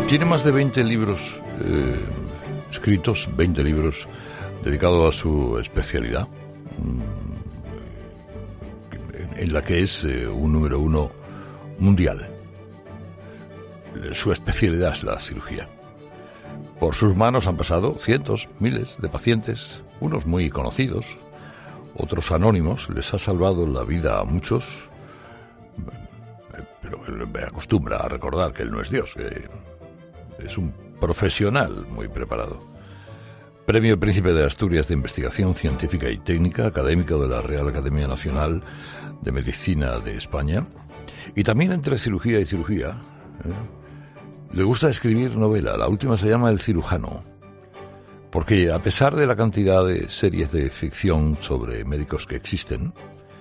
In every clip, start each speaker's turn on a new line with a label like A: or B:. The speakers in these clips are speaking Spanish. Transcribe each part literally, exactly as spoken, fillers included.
A: Tiene más de veinte libros eh, escritos, veinte libros dedicados a su especialidad, en la que es eh, un número uno mundial. Su especialidad es la cirugía. Por sus manos han pasado cientos, miles de pacientes, unos muy conocidos, otros anónimos. Les ha salvado la vida a muchos, pero él me acostumbra a recordar que él no es Dios, que es un profesional muy preparado. Premio Príncipe de Asturias de Investigación Científica y Técnica, académico de la Real Academia Nacional de Medicina de España. Y también entre cirugía y cirugía, ¿eh? Le gusta escribir novela. La última se llama El cirujano, porque a pesar de la cantidad de series de ficción sobre médicos que existen,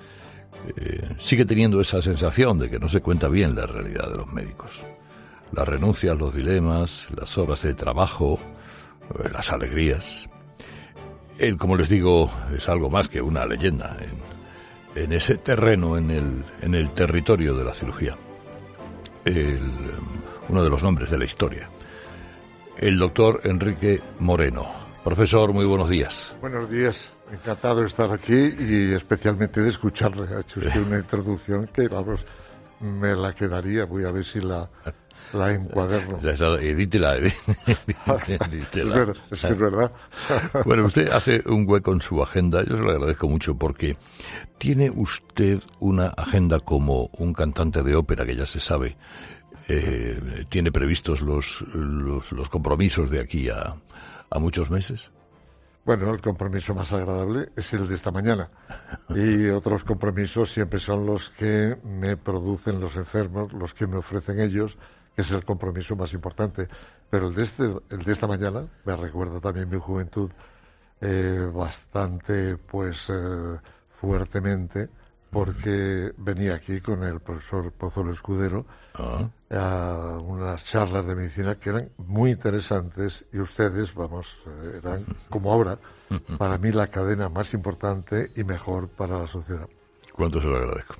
A: eh, sigue teniendo esa sensación de que no se cuenta bien la realidad de los médicos. Las renuncias, los dilemas, las horas de trabajo, eh, las alegrías. Él, como les digo, es algo más que una leyenda en, en ese terreno, en el, en el territorio de la cirugía. El, uno de los nombres de la historia. El doctor Enrique Moreno. Profesor, muy buenos días.
B: Buenos días. Encantado de estar aquí y especialmente de escucharle. Ha hecho usted una introducción que, vamos, me la quedaría. Voy a ver si la, la encuaderno.
A: Edítela, edítela.
B: Es verdad, es que es verdad.
A: Bueno, usted hace un hueco en su agenda. Yo se lo agradezco mucho porque tiene usted una agenda como un cantante de ópera que ya se sabe. Eh, ¿Tiene previstos los, los, los compromisos de aquí a, a muchos meses?
B: Bueno, el compromiso más agradable es el de esta mañana. Y otros compromisos siempre son los que me producen los enfermos, los que me ofrecen ellos, que es el compromiso más importante. Pero el de, este, el de esta mañana me recuerda también mi juventud eh, bastante, pues, eh, fuertemente, porque venía aquí con el profesor Pozuelo Escudero uh-huh. a unas charlas de medicina que eran muy interesantes y ustedes, vamos, eran, como ahora, para mí la cadena más importante y mejor para la sociedad.
A: Cuánto se lo agradezco.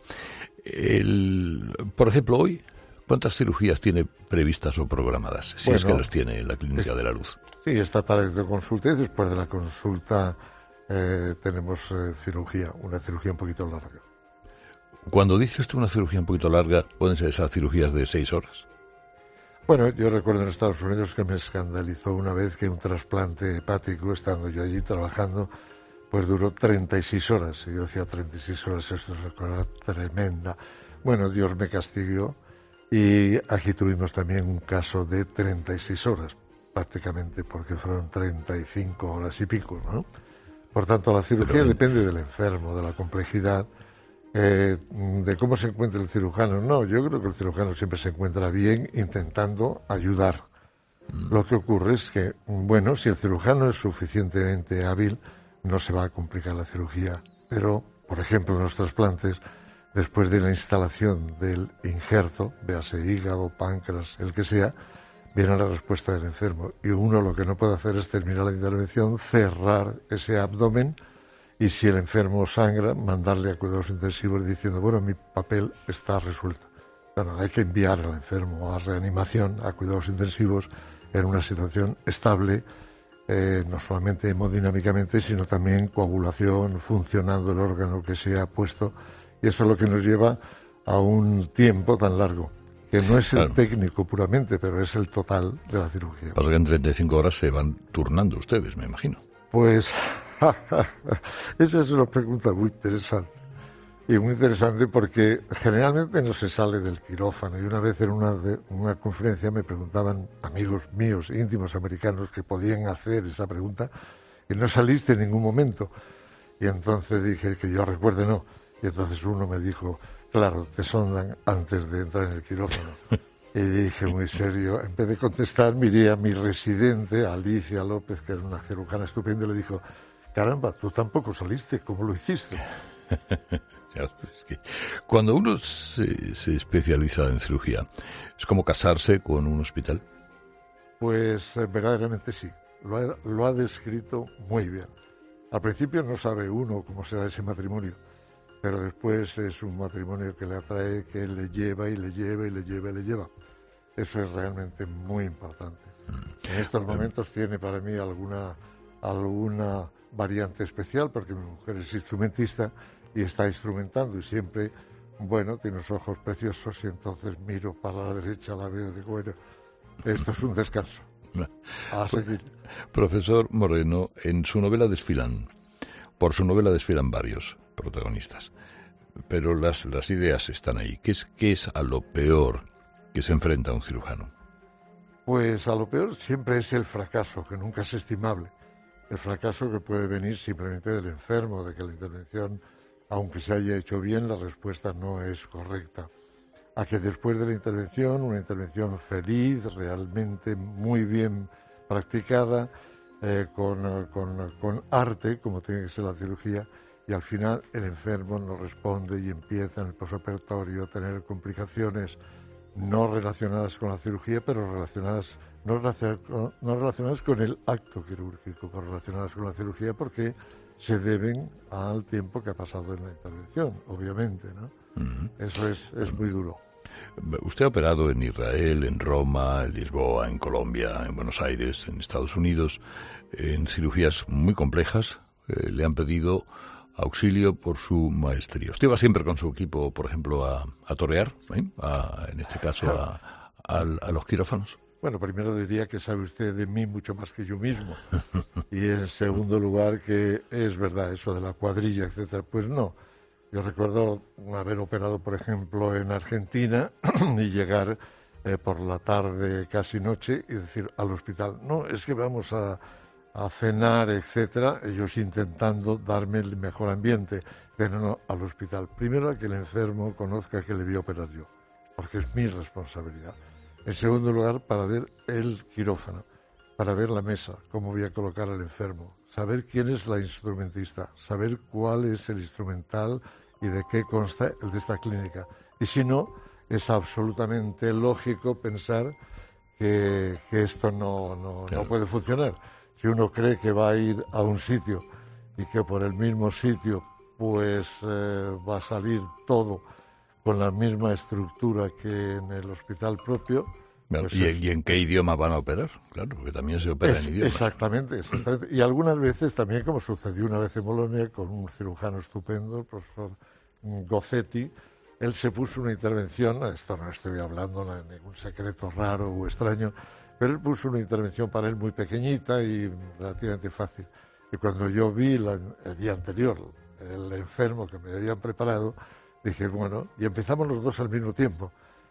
A: El, por ejemplo, hoy, ¿cuántas cirugías tiene previstas o programadas? Si bueno, es que las tiene en la Clínica
B: es,
A: de la Luz.
B: Sí, esta tarde de consulta y después de la consulta eh, tenemos eh, cirugía, una cirugía un poquito larga.
A: Cuando dice usted una cirugía un poquito larga, ¿pueden ser esas cirugías de seis horas?
B: Bueno, yo recuerdo en Estados Unidos que me escandalizó una vez que un trasplante hepático, estando yo allí trabajando, pues duró treinta y seis horas. Y yo decía, treinta y seis horas, esto es una cosa tremenda. Bueno, Dios me castigó y aquí tuvimos también un caso de treinta y seis horas, prácticamente, porque fueron treinta y cinco horas y pico, ¿no? Por tanto, la cirugía Pero... depende del enfermo, de la complejidad. Eh, de cómo se encuentra el cirujano. No, yo creo que el cirujano siempre se encuentra bien intentando ayudar. Mm. Lo que ocurre es que, bueno, si el cirujano es suficientemente hábil, no se va a complicar la cirugía. Pero, por ejemplo, en los trasplantes, después de la instalación del injerto, véase hígado, páncreas, el que sea, viene la respuesta del enfermo. Y uno lo que no puede hacer es terminar la intervención, cerrar ese abdomen, y si el enfermo sangra, mandarle a cuidados intensivos diciendo, bueno, mi papel está resuelto. Bueno, hay que enviar al enfermo a reanimación, a cuidados intensivos, en una situación estable, eh, no solamente hemodinámicamente, sino también coagulación, funcionando el órgano que se ha puesto. Y eso es lo que nos lleva a un tiempo tan largo, que no es el claro. técnico puramente, pero es el total de la cirugía.
A: Pasa que en treinta y cinco horas se van turnando ustedes, me imagino.
B: Pues... esa es una pregunta muy interesante y muy interesante porque generalmente no se sale del quirófano y una vez en una, de, una conferencia me preguntaban amigos míos íntimos americanos que podían hacer esa pregunta y no saliste en ningún momento y entonces dije que yo recuerde no y entonces uno me dijo claro, te sondan antes de entrar en el quirófano y dije muy serio, en vez de contestar miré a mi residente Alicia López que era una cirujana estupenda y le dijo caramba, tú tampoco saliste, ¿cómo lo hiciste?
A: Es que cuando uno se, se especializa en cirugía, ¿es como casarse con un hospital?
B: Pues eh, verdaderamente sí, lo ha, lo ha descrito muy bien. Al principio no sabe uno cómo será ese matrimonio, pero después es un matrimonio que le atrae, que le lleva y le lleva y le lleva y le lleva. Eso es realmente muy importante. En estos momentos tiene para mí alguna, alguna variante especial, porque mi mujer es instrumentista y está instrumentando, y siempre, bueno, tiene unos ojos preciosos, y entonces miro para la derecha, la veo y digo, bueno, esto es un descanso. A seguir.
A: Profesor Moreno, en su novela desfilan, por su novela desfilan varios protagonistas, pero las, las ideas están ahí. ¿Qué es, qué es a lo peor que se enfrenta un cirujano?
B: Pues a lo peor siempre es el fracaso, que nunca es estimable. El fracaso que puede venir simplemente del enfermo, de que la intervención, aunque se haya hecho bien, la respuesta no es correcta. A que después de la intervención, una intervención feliz, realmente muy bien practicada, eh, con, con, con arte, como tiene que ser la cirugía, y al final el enfermo no responde y empieza en el posoperatorio a tener complicaciones no relacionadas con la cirugía, pero relacionadas no, relacionadas, no relacionadas con el acto quirúrgico, pero relacionadas con la cirugía porque se deben al tiempo que ha pasado en la intervención, obviamente, ¿no? Uh-huh. Eso es, es muy duro.
A: Usted ha operado en Israel, en Roma, en Lisboa, en Colombia, en Buenos Aires, en Estados Unidos, en cirugías muy complejas. Eh, le han pedido auxilio por su maestría. Usted va siempre con su equipo, por ejemplo, a, a torear, ¿eh? a, en este caso a, a, a los quirófanos.
B: Bueno, primero diría que sabe usted de mí mucho más que yo mismo. Y en segundo lugar, que es verdad eso de la cuadrilla, etcétera. Pues no. Yo recuerdo haber operado, por ejemplo, en Argentina y llegar eh, por la tarde, casi noche, y decir al hospital, no, es que vamos a, a cenar, etcétera, ellos intentando darme el mejor ambiente. Pero no, al hospital. Primero, a que el enfermo conozca que le voy a operar yo, porque es mi responsabilidad. En segundo lugar, para ver el quirófano, para ver la mesa, cómo voy a colocar al enfermo, saber quién es la instrumentista, saber cuál es el instrumental y de qué consta el de esta clínica. Y si no, es absolutamente lógico pensar que, que esto no, no, claro. no puede funcionar. Si uno cree que va a ir a un sitio y que por el mismo sitio pues eh, va a salir todo con la misma estructura que en el hospital propio.
A: Bueno,
B: pues
A: ¿y,
B: es,
A: ¿Y en qué idioma van a operar? Claro, porque también se opera
B: es,
A: en idiomas.
B: Exactamente, exactamente. Y algunas veces también, como sucedió una vez en Bolonia, con un cirujano estupendo, el profesor Gozzetti, él se puso una intervención, esto no estoy hablando de ningún secreto raro o extraño, pero él puso una intervención para él muy pequeñita y relativamente fácil. Y cuando yo vi la, el día anterior el enfermo que me habían preparado, dije, bueno, y empezamos los dos al mismo tiempo.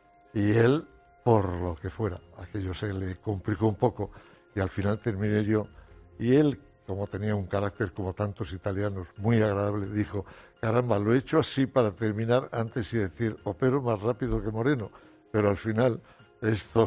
B: Y él, por lo que fuera, aquello se le complicó un poco y al final terminé yo. Y él, como tenía un carácter como tantos italianos muy agradable, dijo, caramba, lo he hecho así para terminar antes y decir, opero más rápido que Moreno. Pero al final esto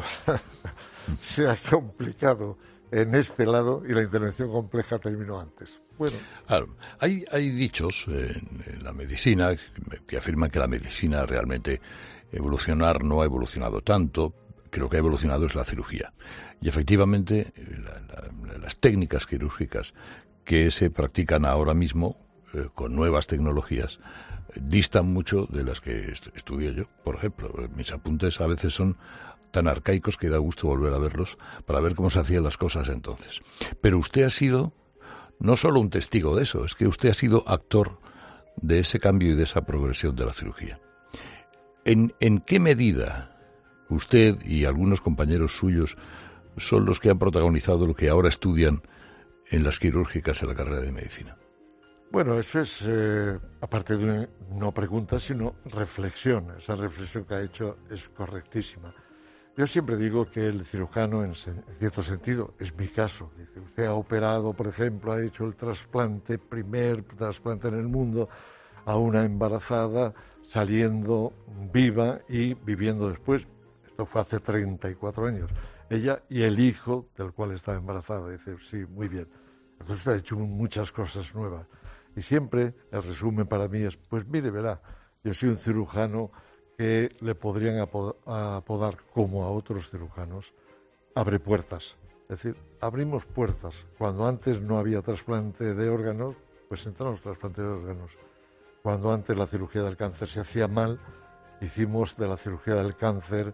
B: se ha complicado en este lado y la intervención compleja terminó antes. Bueno.
A: Claro, hay, hay dichos en, en la medicina que afirman que la medicina realmente evolucionar no ha evolucionado tanto, que lo que ha evolucionado es la cirugía. Y efectivamente la, la, las técnicas quirúrgicas que se practican ahora mismo eh, con nuevas tecnologías eh, distan mucho de las que est- estudié yo. Por ejemplo, mis apuntes a veces son tan arcaicos que da gusto volver a verlos para ver cómo se hacían las cosas entonces. Pero usted ha sido no solo un testigo de eso, es que usted ha sido actor de ese cambio y de esa progresión de la cirugía. ¿En, en qué medida usted y algunos compañeros suyos son los que han protagonizado lo que ahora estudian en las quirúrgicas en la carrera de medicina?
B: Bueno, eso es, eh, aparte de una, no pregunta, sino reflexión. Esa reflexión que ha hecho es correctísima. Yo siempre digo que el cirujano, en, en cierto sentido, es mi caso. Dice, usted ha operado, por ejemplo, ha hecho el trasplante, primer trasplante en el mundo, a una embarazada saliendo viva y viviendo después. Esto fue hace treinta y cuatro años. Ella y el hijo del cual estaba embarazada. Dice, sí, muy bien. Entonces usted ha hecho muchas cosas nuevas. Y siempre el resumen para mí es, pues mire, verá, yo soy un cirujano que le podrían apodar, como a otros cirujanos, abre puertas. Es decir, abrimos puertas. Cuando antes no había trasplante de órganos, pues entramos trasplante de órganos. Cuando antes la cirugía del cáncer se hacía mal, hicimos de la cirugía del cáncer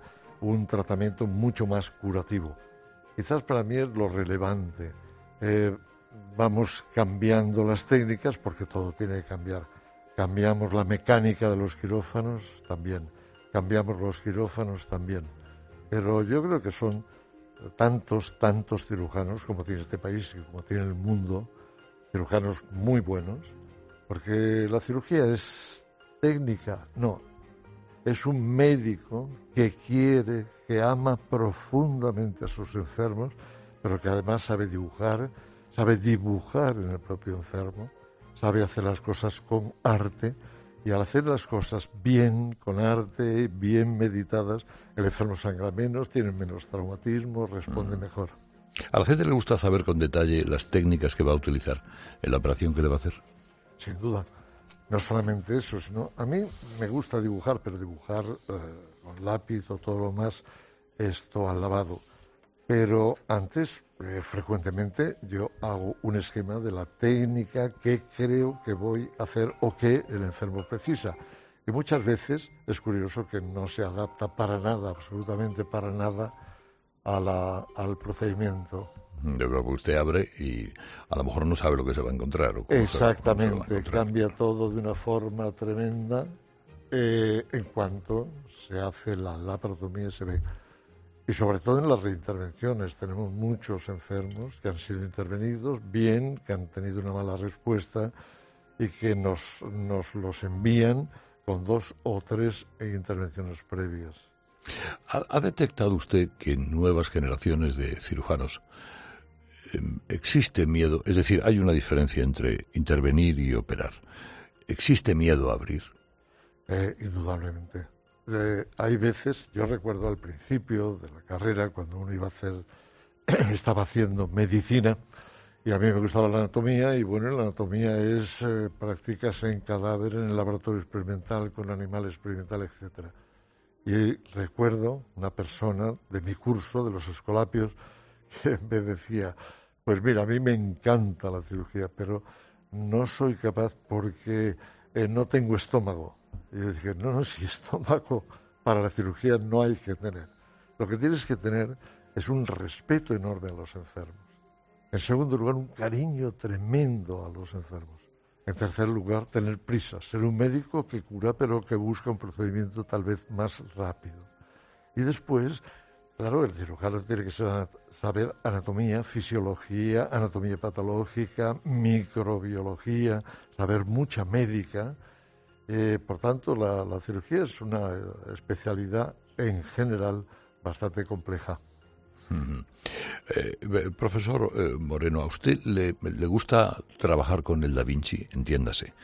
B: un tratamiento mucho más curativo. Quizás para mí es lo relevante. Eh, vamos cambiando las técnicas porque todo tiene que cambiar. Cambiamos la mecánica de los quirófanos también. Cambiamos los quirófanos también. Pero yo creo que son tantos, tantos cirujanos como tiene este país y como tiene el mundo, cirujanos muy buenos, porque la cirugía es técnica, no, es un médico que quiere, que ama profundamente a sus enfermos, pero que además sabe dibujar, sabe dibujar en el propio enfermo, sabe hacer las cosas con arte, y al hacer las cosas bien, con arte, bien meditadas, el enfermo sangra menos, tiene menos traumatismo, responde mm. mejor.
A: ¿A la gente le gusta saber con detalle las técnicas que va a utilizar en la operación que le va a hacer?
B: Sin duda. No solamente eso, sino a mí me gusta dibujar, pero dibujar eh, con lápiz o todo lo más, esto al lavado. Pero antes, eh, frecuentemente, yo hago un esquema de la técnica que creo que voy a hacer o que el enfermo precisa. Y muchas veces es curioso que no se adapta para nada, absolutamente para nada, a la, al procedimiento.
A: De verdad, usted abre y a lo mejor no sabe lo que se va a encontrar. O
B: Exactamente,
A: se, se va a encontrar.
B: Cambia todo de una forma tremenda eh, en cuanto se hace la laparotomía y se ve. Y sobre todo en las reintervenciones. Tenemos muchos enfermos que han sido intervenidos bien, que han tenido una mala respuesta y que nos, nos los envían con dos o tres intervenciones previas.
A: ¿Ha, ha detectado usted que en nuevas generaciones de cirujanos eh, existe miedo? Es decir, hay una diferencia entre intervenir y operar. ¿Existe miedo a abrir?
B: Eh, indudablemente. Eh, hay veces, yo recuerdo al principio de la carrera, cuando uno iba a hacer, estaba haciendo medicina, y a mí me gustaba la anatomía, y bueno, la anatomía es eh, prácticas en cadáver, en el laboratorio experimental, con animal experimental, etcétera. Y recuerdo una persona de mi curso, de los escolapios, que me decía, pues mira, a mí me encanta la cirugía, pero no soy capaz porque eh, no tengo estómago. Y yo dije, no, no, si estómago para la cirugía no hay que tener. Lo que tienes que tener es un respeto enorme a los enfermos. En segundo lugar, un cariño tremendo a los enfermos. En tercer lugar, tener prisa, ser un médico que cura pero que busca un procedimiento tal vez más rápido. Y después, claro, el cirujano tiene que saber anatomía, fisiología, anatomía patológica, microbiología, saber mucha médica. Eh, por tanto, la, la cirugía es una especialidad en general bastante compleja.
A: Uh-huh. Eh, profesor eh, Moreno, ¿a usted le, le gusta trabajar con el Da Vinci? Entiéndase.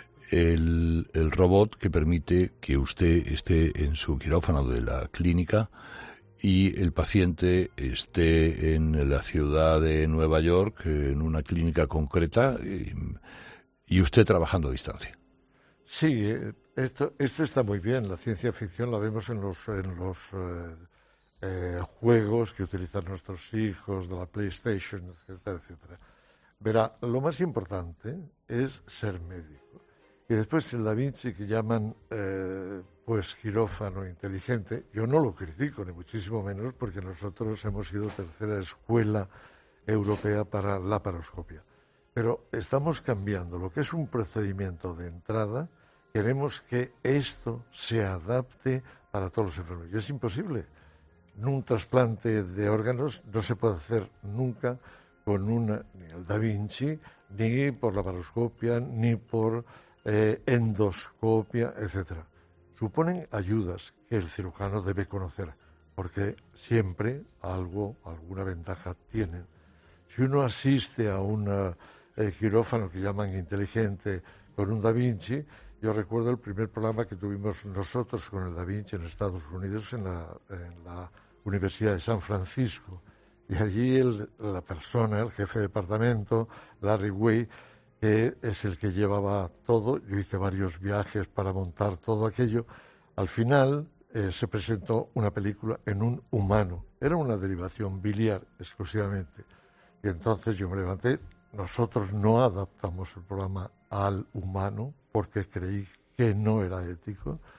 A: El, el robot que permite que usted esté en su quirófano de la clínica y el paciente esté en la ciudad de Nueva York, en una clínica concreta, y, y usted trabajando a distancia.
B: Sí, esto, esto está muy bien. La ciencia ficción la vemos en los, en los eh, eh, juegos que utilizan nuestros hijos, de la PlayStation, etcétera, etcétera. Verá, lo más importante es ser médico. Y después el Da Vinci, que llaman eh, pues quirófano inteligente, yo no lo critico, ni muchísimo menos, porque nosotros hemos sido tercera escuela europea para la laparoscopia. Pero estamos cambiando lo que es un procedimiento de entrada. Queremos que esto se adapte para todos los enfermos. Y es imposible. Un trasplante de órganos no se puede hacer nunca con una, ni el Da Vinci, ni por laparoscopia, ni por eh, endoscopia, etcétera. Suponen ayudas que el cirujano debe conocer, porque siempre algo, alguna ventaja tienen. Si uno asiste a un eh, quirófano que llaman inteligente con un Da Vinci, yo recuerdo el primer programa que tuvimos nosotros con el Da Vinci en Estados Unidos, en la, en la Universidad de San Francisco. Y allí el, la persona, el jefe de departamento, Larry Way, que es el que llevaba todo. Yo hice varios viajes para montar todo aquello. Al final eh, se presentó una película en un humano. Era una derivación biliar exclusivamente. Y entonces yo me levanté. Nosotros no adaptamos el programa al humano porque creí que no era ético.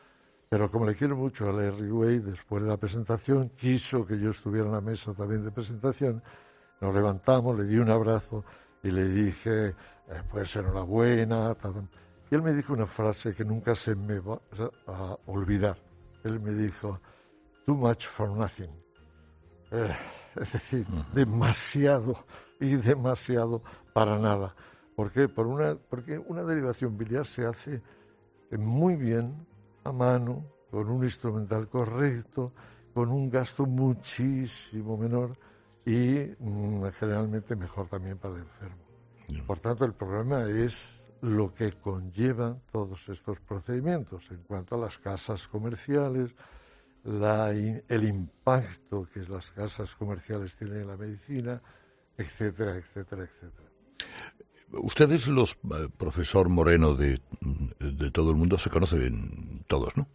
B: Pero como le quiero mucho a Larry Way, después de la presentación, quiso que yo estuviera en la mesa también de presentación. Nos levantamos, le di un abrazo y le dije, eh, pues enhorabuena. Tal. Y él me dijo una frase que nunca se me va a olvidar. Él me dijo, too much for nothing. Eh, es decir, uh-huh. demasiado y demasiado para nada. ¿Por qué? Por una, porque una derivación biliar se hace muy bien, a mano, con un instrumental correcto, con un gasto muchísimo menor y mm, generalmente mejor también para el enfermo. Yeah. Por tanto, el problema es lo que conllevan todos estos procedimientos en cuanto a las casas comerciales, la, el impacto que las casas comerciales tienen en la medicina, etcétera, etcétera, etcétera.
A: Ustedes, los eh, profesor Moreno de, de todo el mundo, se conocen todos, ¿no?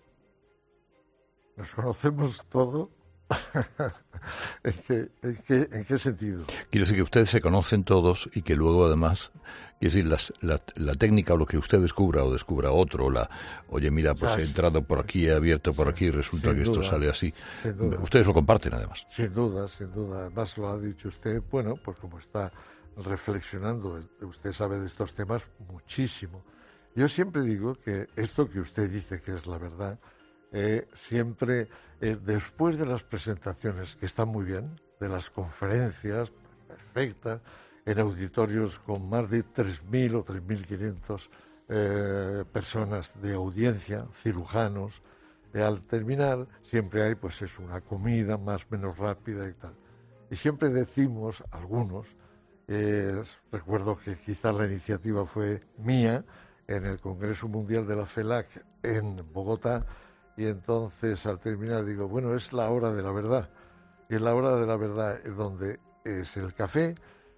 B: Nos conocemos todos. ¿En qué, en qué, ¿En qué sentido?
A: Quiere decir que ustedes se conocen todos y que luego además, quiere decir, las, la, la técnica o lo que usted descubra o descubra otro, la, oye, mira, pues he entrado por aquí, he abierto por aquí y resulta sin que duda, esto sale así. Ustedes lo comparten además.
B: Sin duda, sin duda. Además lo ha dicho usted, bueno, pues como está reflexionando, usted sabe de estos temas muchísimo. Yo siempre digo que esto que usted dice que es la verdad, eh, siempre eh, después de las presentaciones, que están muy bien, de las conferencias perfectas, en auditorios con más de tres mil o tres mil quinientas eh, personas de audiencia, cirujanos, eh, al terminar siempre hay pues es una comida más o menos rápida y tal. Y siempre decimos, algunos, Eh, recuerdo que quizás la iniciativa fue mía en el Congreso Mundial de la FELAC en Bogotá y entonces al terminar digo, bueno, es la hora de la verdad. Y en la hora de la verdad es donde es el café,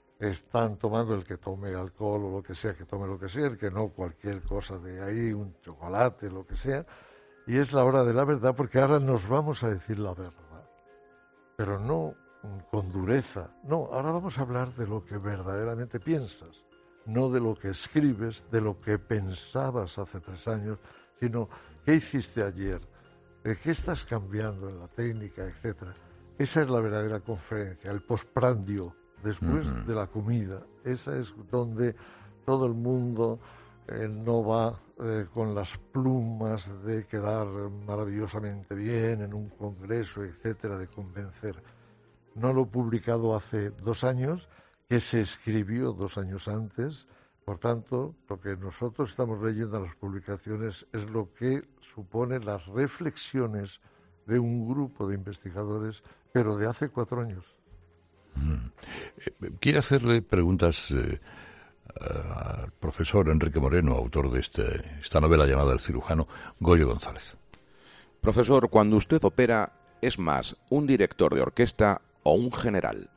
B: están tomando el que tome alcohol o lo que sea, que tome lo que sea, el que no, cualquier cosa de ahí, un chocolate, lo que sea. Y es la hora de la verdad porque ahora nos vamos a decir la verdad. Pero no con dureza. No, ahora vamos a hablar de lo que verdaderamente piensas, no de lo que escribes, de lo que pensabas hace tres años, sino qué hiciste ayer, qué estás cambiando en la técnica, etcétera. Esa es la verdadera conferencia, el postprandio, después uh-huh. de la comida. Esa es donde todo el mundo eh, no va eh, con las plumas de quedar maravillosamente bien en un congreso, etcétera, de convencer. No lo he publicado hace dos años, que se escribió dos años antes. Por tanto, lo que nosotros estamos leyendo en las publicaciones es lo que supone las reflexiones de un grupo de investigadores, pero de hace cuatro años.
A: Quiero hacerle preguntas eh, al profesor Enrique Moreno, autor de este, esta novela llamada El cirujano, Goyo González.
C: Profesor, cuando usted opera, ¿es más un director de orquesta o un general?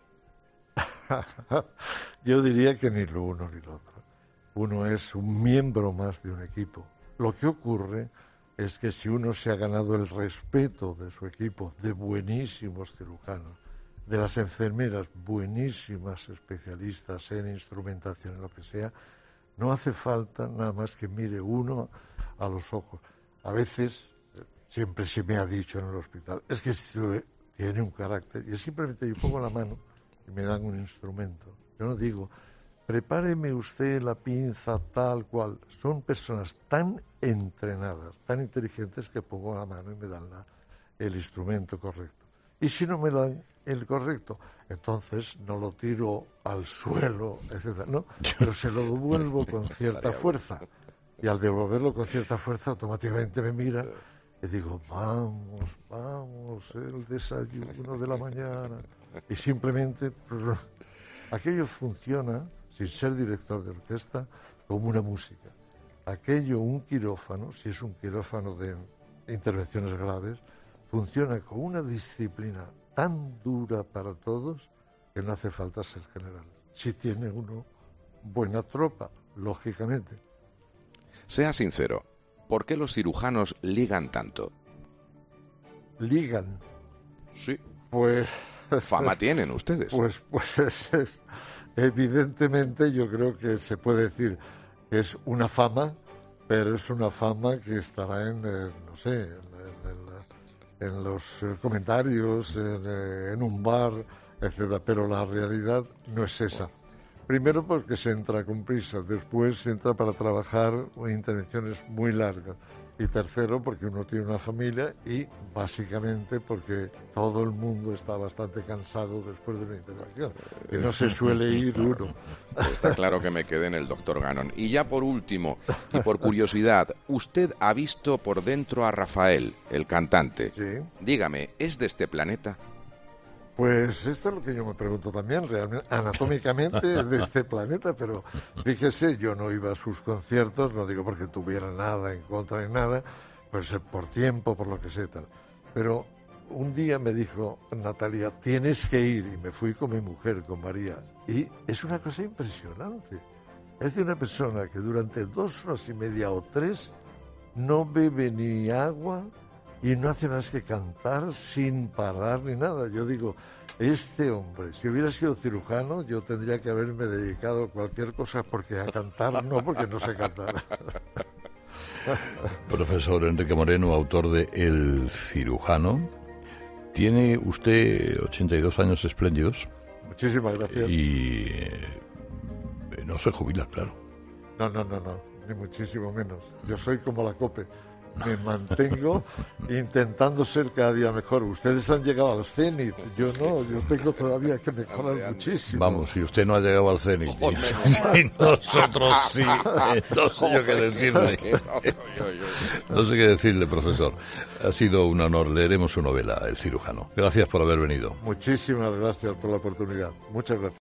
B: Yo diría que ni lo uno ni lo otro. Uno es un miembro más de un equipo. Lo que ocurre es que si uno se ha ganado el respeto de su equipo, de buenísimos cirujanos, de las enfermeras, buenísimas especialistas en instrumentación, en lo que sea, no hace falta nada más que mire uno a los ojos. A veces, siempre se me ha dicho en el hospital, es que tiene un carácter, y simplemente yo pongo la mano y me dan un instrumento. Yo no digo, prepáreme usted la pinza tal cual. Son personas tan entrenadas, tan inteligentes que pongo la mano y me dan la, el instrumento correcto. Y si no me dan el correcto, entonces no lo tiro al suelo, etcétera. No, pero se lo devuelvo con cierta fuerza. Y al devolverlo con cierta fuerza, automáticamente me mira y digo, vamos, vamos, el desayuno de la mañana. Y simplemente aquello funciona, sin ser director de orquesta, como una música. Aquello, un quirófano, si es un quirófano de intervenciones graves, funciona con una disciplina tan dura para todos que no hace falta ser general. Si tiene uno buena tropa, lógicamente.
C: Sea sincero, ¿por qué los cirujanos ligan tanto?
B: ¿Ligan?
C: Sí.
B: Pues...
C: Fama tienen ustedes.
B: Pues, pues es, evidentemente yo creo que se puede decir que es una fama, pero es una fama que estará en, eh, no sé, en, en los eh, comentarios, en, eh, en un bar, etcétera. Pero la realidad no es esa. Primero porque se entra con prisa, después se entra para trabajar en intervenciones muy largas. Y tercero, porque uno tiene una familia y básicamente porque todo el mundo está bastante cansado después de una intervención. Y no se suele ir uno.
C: Está claro que me quedé en el doctor Gannon. Y ya por último, y por curiosidad, usted ha visto por dentro a Rafael, el cantante.
B: Sí.
C: Dígame, ¿es de este planeta?
B: Pues esto es lo que yo me pregunto también, realmente, anatómicamente de este planeta, pero fíjese, yo no iba a sus conciertos, no digo porque tuviera nada en contra de nada, pues por tiempo, por lo que sea tal. Pero un día me dijo, Natalia, tienes que ir, y me fui con mi mujer, con María, y es una cosa impresionante. Es de una persona que durante dos horas y media o tres no bebe ni agua, y no hace más que cantar sin parar ni nada. Yo digo, este hombre, si hubiera sido cirujano, yo tendría que haberme dedicado a cualquier cosa, porque a cantar no, porque no sé cantar.
A: Profesor Enrique Moreno, autor de El cirujano. Tiene usted ochenta y dos años espléndidos.
B: Muchísimas gracias.
A: Y eh, no se jubila, claro.
B: No, no, no, no, ni muchísimo menos. Yo soy como la COPE. Me mantengo intentando ser cada día mejor. Ustedes han llegado al cenit, yo no, yo tengo todavía que mejorar muchísimo.
A: Vamos, si usted no ha llegado al cenit, y nosotros sí, no sé yo qué decirle. No sé qué decirle, profesor. Ha sido un honor, leeremos su novela, El cirujano. Gracias por haber venido.
B: Muchísimas gracias por la oportunidad. Muchas gracias.